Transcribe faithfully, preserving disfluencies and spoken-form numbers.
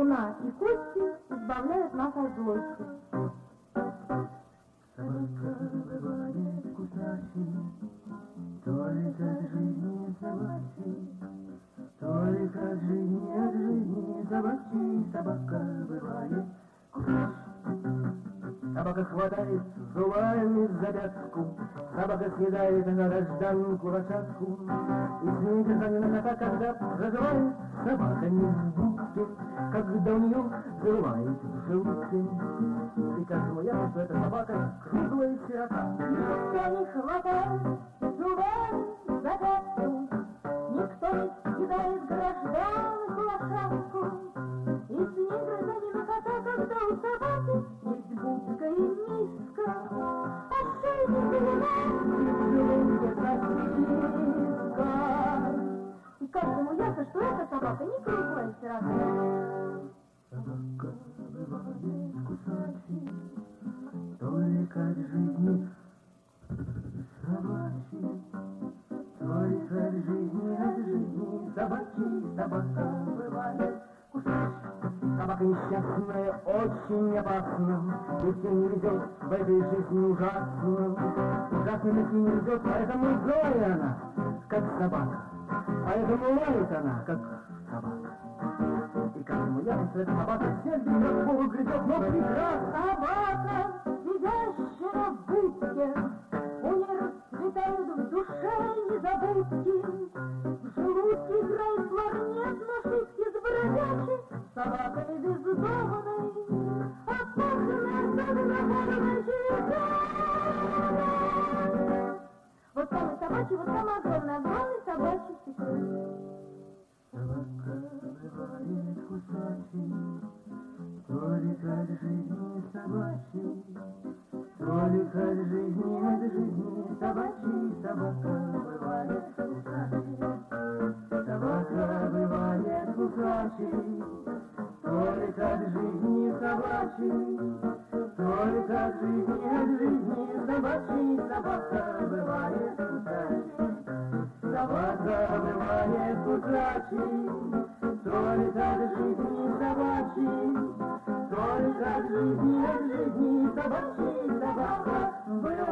Луна и Кости избавляют нас от злости. Собака бывает кусачей, только от жизни собачьей, только от жизни, от жизни собачьей собака бывает кусачей. Собака хватает зубами за пятку, собака съедает гражданку лошадку, и снизу за ним кота, когда проживает собака не в будке, когда у нее взрывает в желудке. И каждому ясно, что эта собака круглая сирота. Никто не хватает зубами за пятку, никто не съедает гражданку лошадку, и снизу за ним кота, когда у собаки есть будка и миска, а шейник и и каждому ясно, что эта собака не круглая сирота. Собака бывает кусачей, только от жизни собачьей, только от жизни, от жизни собачьей собака бывает кусачей. Собака несчастная, очень опасна, ведь ей не везет в этой жизни ужасно. Ужасно ведь ей не везет, поэтому злая она, как собака, поэтому лает она, как собака. И каждому ясно, что эта собака сердится, как Богу грядет, но прекрасна. Собака, сидящая на будке, у нее расцветают в душе незабудки, в желудке играет кларнет на шутке с бродячей собакой бездомной, опасной, загнанной чередой. Вот самый собачий, вот самый огромный, огромный собачий секрет. Собака бывает кусачей, только от жизни собачьей, только от жизни, от жизни собачьей собака бывает кусачей. Собака бывает кусачей, только от жизни собачьей, только от жизни, от жизни собачьей собака бывает кусачей. Собака бывает кусачей, только от жизни собачьей, только от жизни, от жизни собачьей собака бывает.